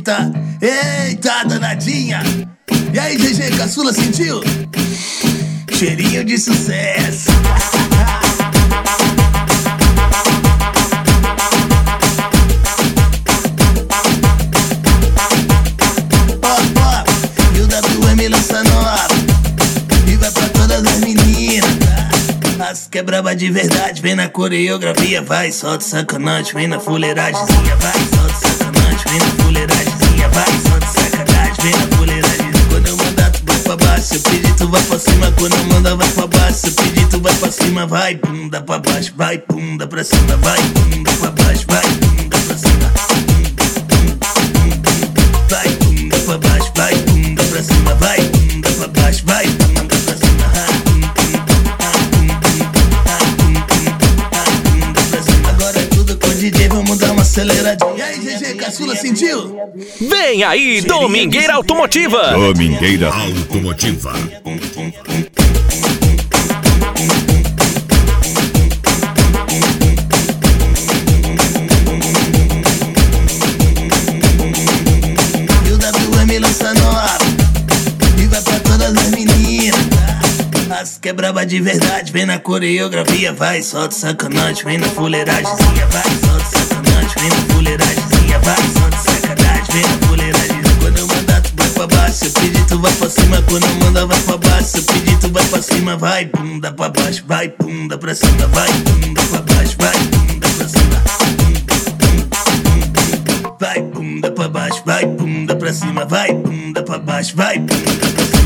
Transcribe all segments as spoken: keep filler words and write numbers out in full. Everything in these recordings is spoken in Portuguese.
Eita, eita, danadinha. E aí, G G, caçula, sentiu? Cheirinho de sucesso. Ó, ó, e o W M lança nova e vai pra todas as meninas, tá? As que é braba de verdade, vem na coreografia, vai, solta sacanagem, vem na fuleiragemzinha, vai, solta sacanagem, vem na fuleiragemzinha, vai, solta sacanagem, vem na fuleiragemzinha. Quando eu mandar tu vai pra baixo, se eu pedir tu vai pra cima, quando eu mandar vai pra baixo, se eu pedir tu vai pra cima, vai, bunda pra baixo, vai, bunda pra cima, vai, bunda pra baixo, vai, bunda pra cima, vai, bunda pra baixo, vai, bunda pra cima, vai, bunda pra baixo, vai, bunda pra cima. Agora é tudo com o D J, vamos dar uma aceleradinha. E aí, G G, caçula, sentiu? Vem aí, Domingueira Automotiva. Domingueira Automotiva. E o W M lança nova e vai pra todas as meninas, tá? As que é braba de verdade, vem na coreografia, vai, solta sacanagem, vem na fuleiragemzinha, vai, solta sacanagem, vem na fuleiragemzinha, vai, solta sacanagem, vem na fuleiragemzinha. Quando eu mandar tu vai pra baixo, se eu pedir tu vai pra cima, quando eu mandar vai pra baixo, se eu pedir tu vai pra cima, vai, bunda pra baixo, vai, bunda pra cima, vai, bunda pra baixo, vai, bunda pra cima, vai, bunda pra baixo, vai, bunda pra cima, vai, bunda pra baixo, vai, bunda pra cima.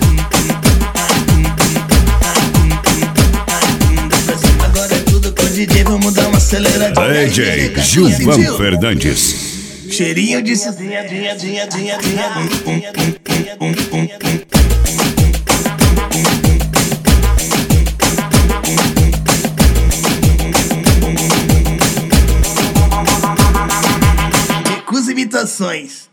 Agora é tudo com o D J, vamos dar uma aceleradinha. D J Gilvan Fernandes. Cheirinho de sucesso. Recusa imitações.